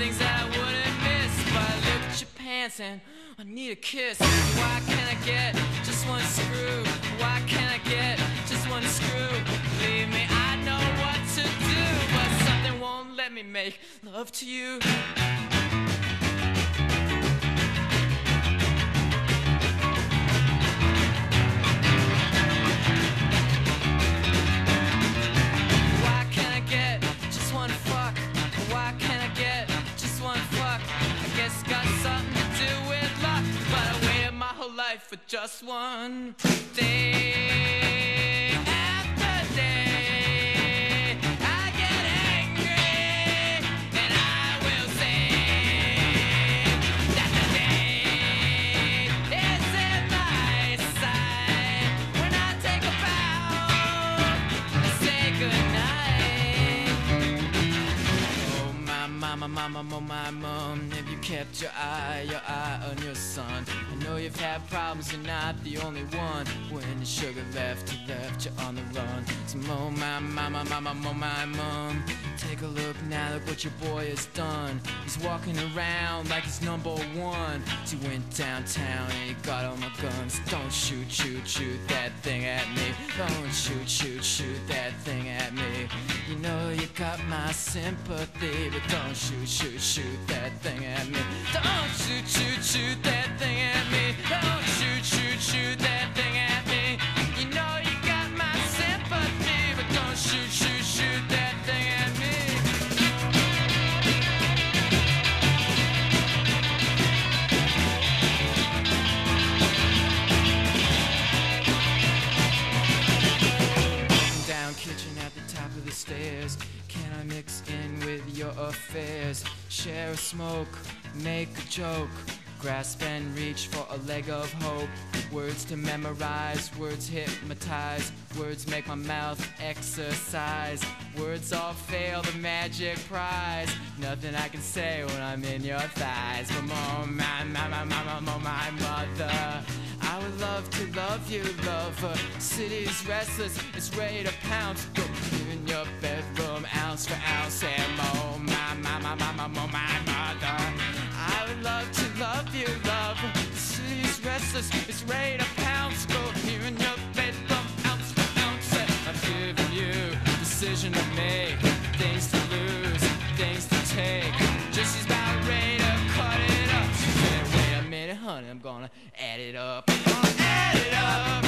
things that I wouldn't miss. But I look at your pants and I need a kiss. Why can't I get just one screw? Why can't I get just one screw? Believe me, I know what to do, but something won't let me make love to you. For just one day after day, I get angry and I will say that the day is in my sight. When I take a bow and say goodnight. Oh my mama, mama, oh my mom, have you kept your eye on your son? I know you've had problems, you're not the only one. When the sugar left you on the run. So oh my mama, mama, oh my mom, take a look now, look what your boy has done. He's walking around like he's number one. So he went downtown and he got all my guns. Don't shoot, shoot, shoot that thing at me. Don't shoot, shoot, shoot that thing at me. You know you got my sympathy, but don't shoot, shoot, shoot that thing at me. Don't shoot, shoot, shoot that thing at me. Don't shoot, shoot, shoot that thing at me. You know you got my sympathy, but don't shoot, shoot, shoot that thing at me. Down kitchen at the top of the stairs. Can I mix in with your affairs? Share a smoke, make a joke, grasp and reach for a leg of hope. Words to memorize, words hypnotize, words make my mouth exercise. Words all fail the magic prize. Nothing I can say when I'm in your thighs. But oh my mother, I would love to love you, lover. City's restless, it's ready to pounce. Go in your bedroom, ounce for ounce. And oh my mother, I would love to love you, lover. City's restless, it's ready to pounce. Go here in your bedroom, ounce for ounce. And I'm giving you decision to make, things to lose, things to take. Just she's about ready to cut it up. She said, wait a minute, honey, I'm gonna add it up. I'm gonna add it up.